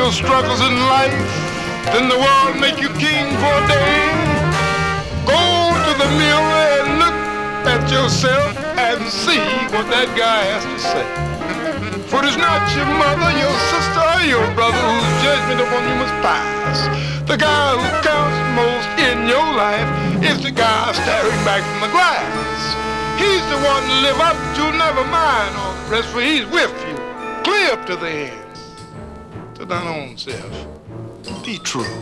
your struggles in life, then the world make you king for a day. Go to the mirror and look at yourself and see what that guy has to say. For it is not your mother, your sister, or your brother whose judgment upon you must pass. The guy who counts most in your life is the guy staring back from the glass. He's the one to live up to, never mind all the rest, for he's with you, clear up to the end. To thine own self, be true.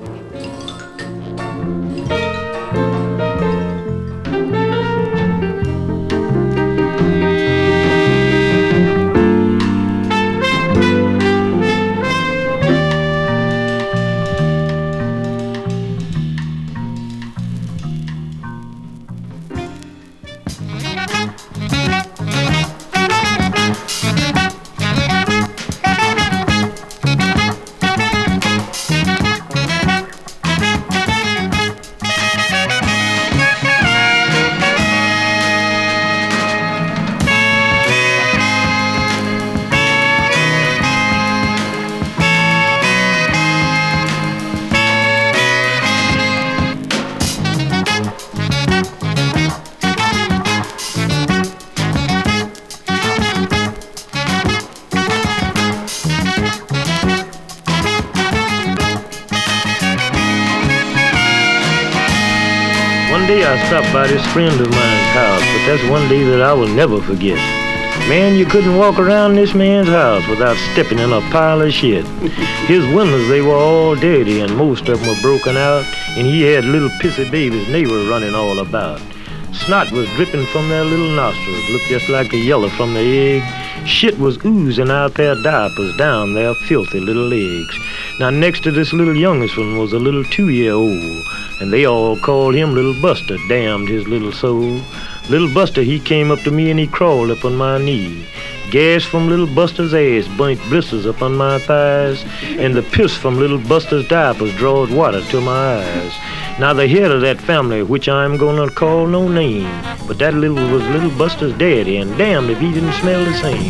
One day I stopped by this friend of mine's house, but that's one day that I will never forget. Man, you couldn't walk around this man's house without stepping in a pile of shit. His windows, they were all dirty, and most of them were broken out, and he had little pissy babies, and they were running all about. Snot was dripping from their little nostrils, looked just like the yellow from the egg. Shit was oozing out their diapers down their filthy little legs. Now, next to this little youngest one was a little 2-year-old, and they all called him Little Buster, damned his little soul. Little Buster, he came up to me and he crawled up on my knee. Gas from Little Buster's ass burnt blisters up on my thighs, and the piss from Little Buster's diapers drawed water to my eyes. Now the head of that family, which I'm gonna call no name, but that little was Little Buster's daddy, and damned if he didn't smell the same.